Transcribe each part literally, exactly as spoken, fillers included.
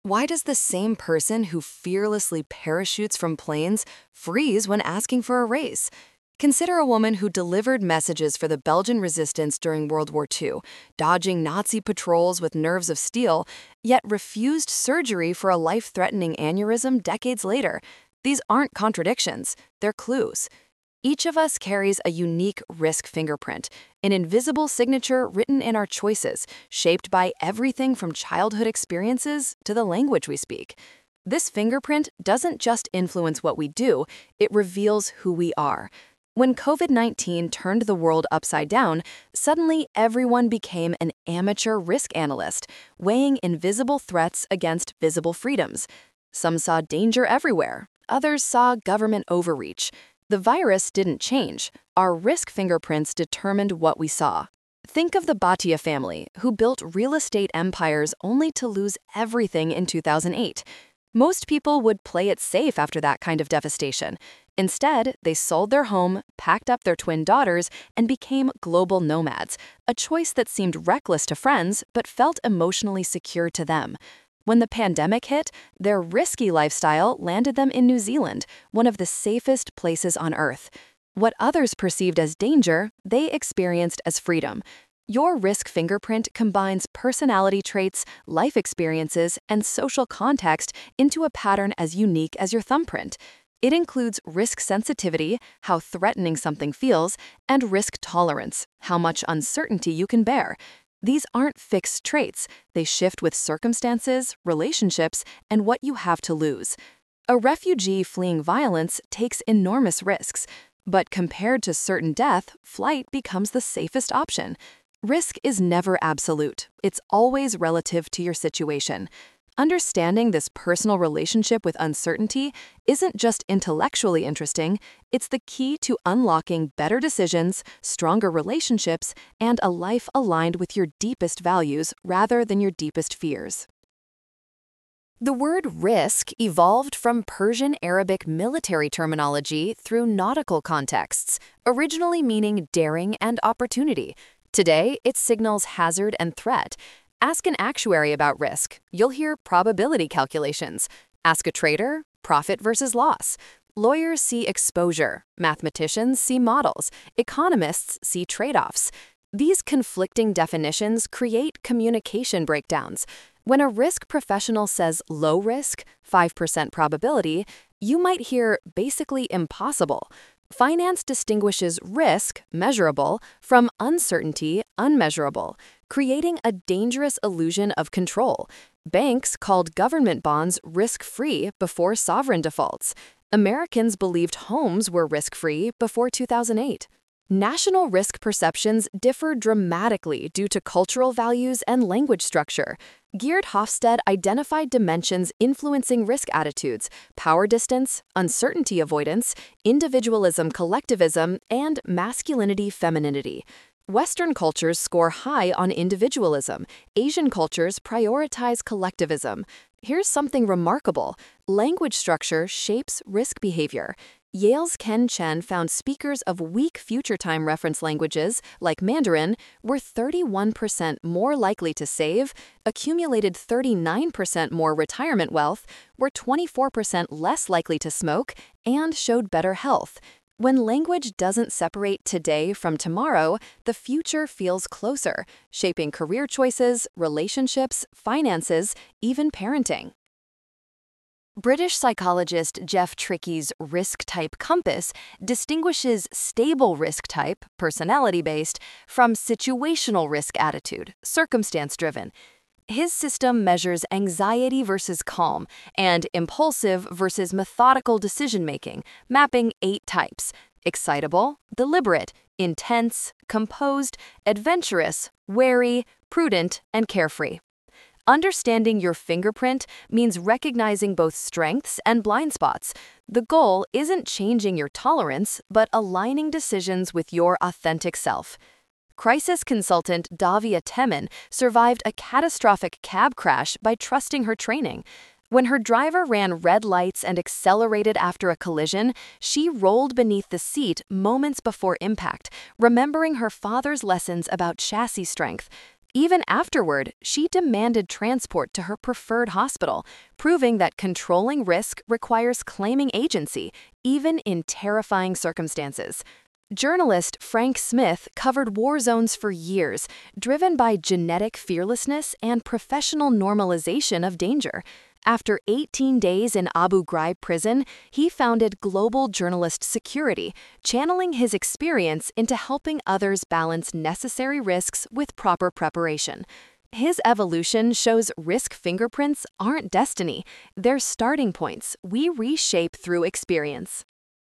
Why does the same person who fearlessly parachutes from planes freeze when asking for a raise? Consider a woman who delivered messages for the Belgian resistance during World War two, dodging Nazi patrols with nerves of steel, yet refused surgery for a life-threatening aneurysm decades later. These aren't contradictions, they're clues. Each of us carries a unique risk fingerprint, an invisible signature written in our choices, shaped by everything from childhood experiences to the language we speak. This fingerprint doesn't just influence what we do, it reveals who we are. When COVID nineteen turned the world upside down, suddenly everyone became an amateur risk analyst, weighing invisible threats against visible freedoms. Some saw danger everywhere, others saw government overreach. The virus didn't change. Our risk fingerprints determined what we saw. Think of the Bhatia family, who built real estate empires only to lose everything in two thousand eight. Most people would play it safe after that kind of devastation. Instead, they sold their home, packed up their twin daughters, and became global nomads, a choice that seemed reckless to friends but felt emotionally secure to them. When the pandemic hit, their risky lifestyle landed them in New Zealand, one of the safest places on Earth. What others perceived as danger, they experienced as freedom. Your risk fingerprint combines personality traits, life experiences, and social context into a pattern as unique as your thumbprint. It includes risk sensitivity, how threatening something feels, and risk tolerance, how much uncertainty you can bear. These aren't fixed traits. They shift with circumstances, relationships, and what you have to lose. A refugee fleeing violence takes enormous risks, but compared to certain death, flight becomes the safest option. Risk is never absolute. It's always relative to your situation. Understanding this personal relationship with uncertainty isn't just intellectually interesting, it's the key to unlocking better decisions, stronger relationships, and a life aligned with your deepest values rather than your deepest fears. The word risk evolved from Persian Arabic military terminology through nautical contexts, originally meaning daring and opportunity. Today, it signals hazard and threat. Ask an actuary about risk. You'll hear probability calculations. Ask a trader, profit versus loss. Lawyers see exposure. Mathematicians see models. Economists see trade-offs. These conflicting definitions create communication breakdowns. When a risk professional says low risk, five percent probability, you might hear basically impossible. Finance distinguishes risk, measurable, from uncertainty, unmeasurable, creating a dangerous illusion of control. Banks called government bonds risk-free before sovereign defaults. Americans believed homes were risk-free before two thousand eight. National risk perceptions differ dramatically due to cultural values and language structure. Geert Hofstede identified dimensions influencing risk attitudes: power distance, uncertainty avoidance, individualism collectivism, and masculinity femininity. Western cultures score high on individualism. Asian cultures prioritize collectivism. Here's something remarkable. Language structure shapes risk behavior. Yale's Ken Chen found speakers of weak future time reference languages, like Mandarin, were thirty-one percent more likely to save, accumulated thirty-nine percent more retirement wealth, were twenty-four percent less likely to smoke, and showed better health. When language doesn't separate today from tomorrow, the future feels closer, shaping career choices, relationships, finances, even parenting. British psychologist Jeff Trickey's risk type compass distinguishes stable risk type, personality-based, from situational risk attitude, circumstance-driven. His system measures anxiety versus calm and impulsive versus methodical decision-making, mapping eight types: excitable, deliberate, intense, composed, adventurous, wary, prudent, and carefree. Understanding your fingerprint means recognizing both strengths and blind spots. The goal isn't changing your tolerance, but aligning decisions with your authentic self. Crisis consultant Davia Temin survived a catastrophic cab crash by trusting her training. When her driver ran red lights and accelerated after a collision, she rolled beneath the seat moments before impact, remembering her father's lessons about chassis strength. Even afterward, she demanded transport to her preferred hospital, proving that controlling risk requires claiming agency, even in terrifying circumstances. Journalist Frank Smith covered war zones for years, driven by genetic fearlessness and professional normalization of danger. After eighteen days in Abu Ghraib prison, he founded Global Journalist Security, channeling his experience into helping others balance necessary risks with proper preparation. His evolution shows risk fingerprints aren't destiny, they're starting points we reshape through experience.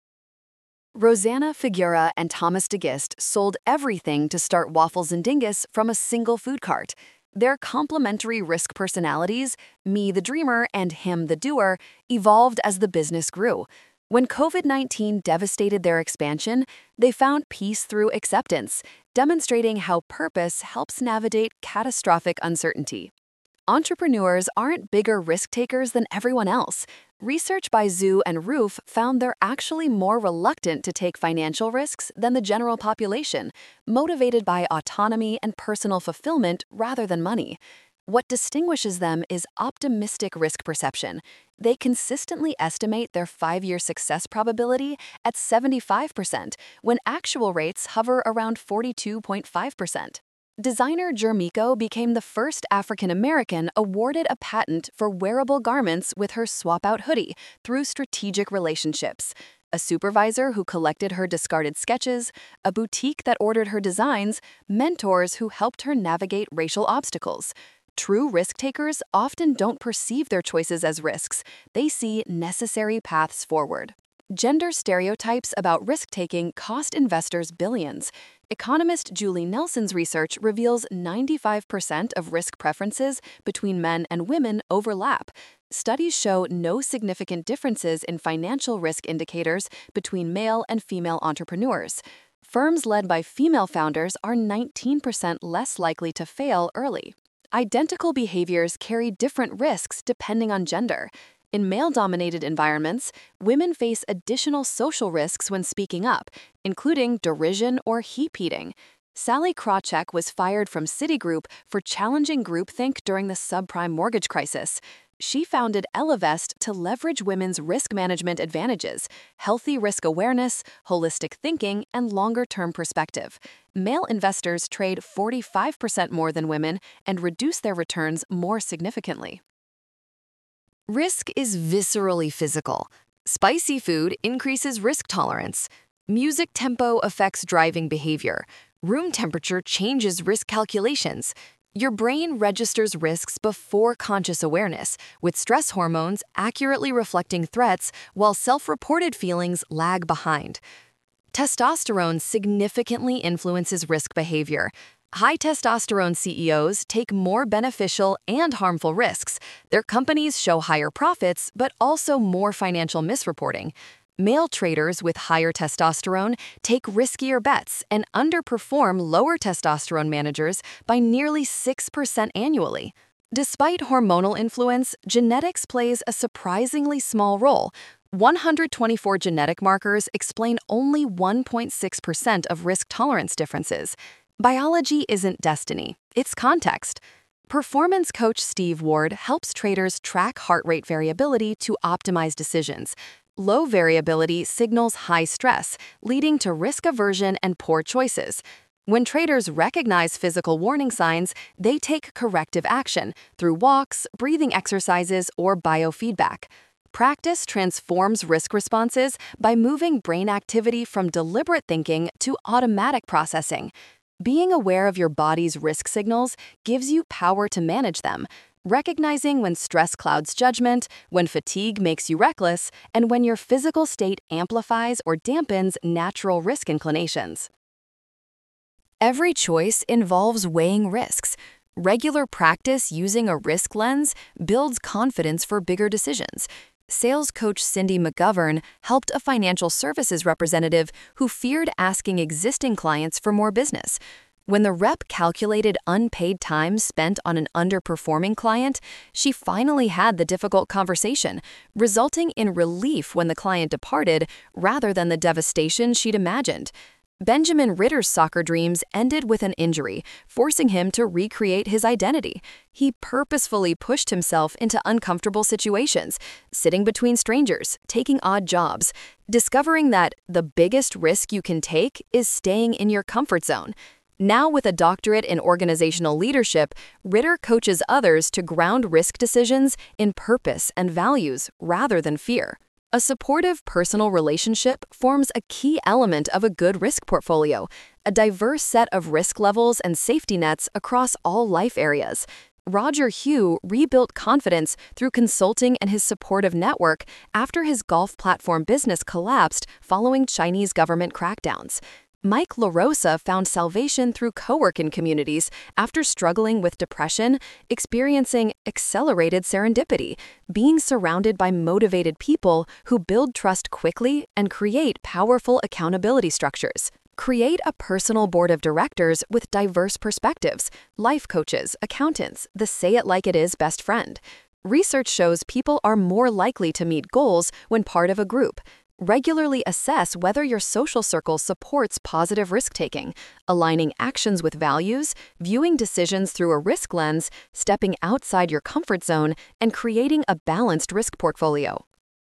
Rosanna Figuera and Thomas DeGist sold everything to start Waffles and Dingus from a single food cart. Their complementary risk personalities, me the dreamer and him the doer, evolved as the business grew. When COVID nineteen devastated their expansion, they found peace through acceptance, demonstrating how purpose helps navigate catastrophic uncertainty. Entrepreneurs aren't bigger risk takers than everyone else. Research by Zhu and Roof found they're actually more reluctant to take financial risks than the general population, motivated by autonomy and personal fulfillment rather than money. What distinguishes them is optimistic risk perception. They consistently estimate their five-year success probability at seventy-five percent, when actual rates hover around forty-two point five percent. Designer Jermico became the first African American awarded a patent for wearable garments with her swap-out hoodie through strategic relationships. A supervisor who collected her discarded sketches, a boutique that ordered her designs, mentors who helped her navigate racial obstacles. True risk-takers often don't perceive their choices as risks. They see necessary paths forward. Gender stereotypes about risk-taking cost investors billions. Economist Julie Nelson's research reveals ninety-five percent of risk preferences between men and women overlap. Studies show no significant differences in financial risk indicators between male and female entrepreneurs. Firms led by female founders are nineteen percent less likely to fail early. Identical behaviors carry different risks depending on gender. In male-dominated environments, women face additional social risks when speaking up, including derision or heap-eating. Sally Krawcheck was fired from Citigroup for challenging groupthink during the subprime mortgage crisis. She founded Ellevest to leverage women's risk management advantages, healthy risk awareness, holistic thinking, and longer-term perspective. Male investors trade forty-five percent more than women and reduce their returns more significantly. Risk is viscerally physical. Spicy food increases risk tolerance. Music tempo affects driving behavior. Room temperature changes risk calculations. Your brain registers risks before conscious awareness, with stress hormones accurately reflecting threats while self-reported feelings lag behind. Testosterone significantly influences risk behavior. High testosterone C E Os take more beneficial and harmful risks. Their companies show higher profits, but also more financial misreporting. Male traders with higher testosterone take riskier bets and underperform lower testosterone managers by nearly six percent annually. Despite hormonal influence, genetics plays a surprisingly small role. one hundred twenty-four genetic markers explain only one point six percent of risk tolerance differences. Biology isn't destiny, it's context. Performance coach Steve Ward helps traders track heart rate variability to optimize decisions. Low variability signals high stress, leading to risk aversion and poor choices. When traders recognize physical warning signs, they take corrective action through walks, breathing exercises, or biofeedback. Practice transforms risk responses by moving brain activity from deliberate thinking to automatic processing. Being aware of your body's risk signals gives you power to manage them, recognizing when stress clouds judgment, when fatigue makes you reckless, and when your physical state amplifies or dampens natural risk inclinations. Every choice involves weighing risks. Regular practice using a risk lens builds confidence for bigger decisions. Sales coach Cindy McGovern helped a financial services representative who feared asking existing clients for more business. When the rep calculated unpaid time spent on an underperforming client, she finally had the difficult conversation, resulting in relief when the client departed rather than the devastation she'd imagined. Benjamin Ritter's soccer dreams ended with an injury, forcing him to recreate his identity. He purposefully pushed himself into uncomfortable situations, sitting between strangers, taking odd jobs, discovering that the biggest risk you can take is staying in your comfort zone. Now, with a doctorate in organizational leadership, Ritter coaches others to ground risk decisions in purpose and values rather than fear. A supportive personal relationship forms a key element of a good risk portfolio, a diverse set of risk levels and safety nets across all life areas. Roger Hugh rebuilt confidence through consulting and his supportive network after his golf platform business collapsed following Chinese government crackdowns. Mike LaRosa found salvation through co-working communities after struggling with depression, experiencing accelerated serendipity, being surrounded by motivated people who build trust quickly and create powerful accountability structures. Create a personal board of directors with diverse perspectives, life coaches, accountants, the say-it-like-it-is best friend. Research shows people are more likely to meet goals when part of a group. Regularly assess whether your social circle supports positive risk-taking, aligning actions with values, viewing decisions through a risk lens, stepping outside your comfort zone, and creating a balanced risk portfolio.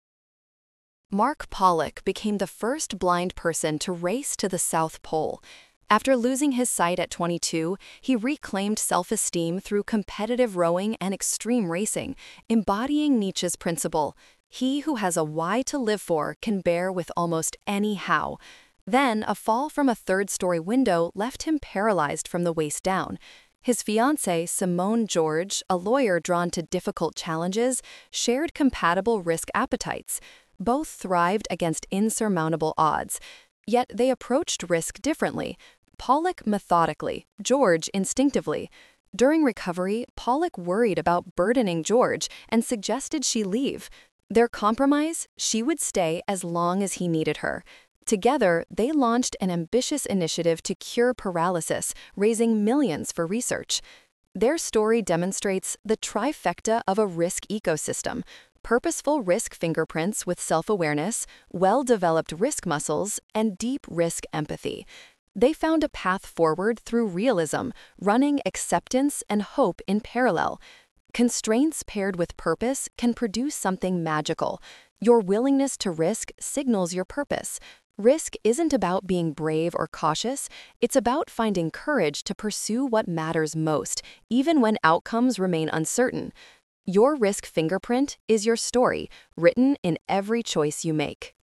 Mark Pollock became the first blind person to race to the South Pole. After losing his sight at twenty-two, he reclaimed self-esteem through competitive rowing and extreme racing, embodying Nietzsche's principle: he who has a why to live for can bear with almost any how. Then, a fall from a third-story window left him paralyzed from the waist down. His fiancée, Simone George, a lawyer drawn to difficult challenges, shared compatible risk appetites. Both thrived against insurmountable odds. Yet they approached risk differently. Pollock methodically, George instinctively. During recovery, Pollock worried about burdening George and suggested she leave. Their compromise: she would stay as long as he needed her. Together, they launched an ambitious initiative to cure paralysis, raising millions for research. Their story demonstrates the trifecta of a risk ecosystem: purposeful risk fingerprints with self-awareness, well-developed risk muscles, and deep risk empathy. They found a path forward through realism, running acceptance and hope in parallel. Constraints paired with purpose can produce something magical. Your willingness to risk signals your purpose. Risk isn't about being brave or cautious, it's about finding courage to pursue what matters most, even when outcomes remain uncertain. Your risk fingerprint is your story, written in every choice you make.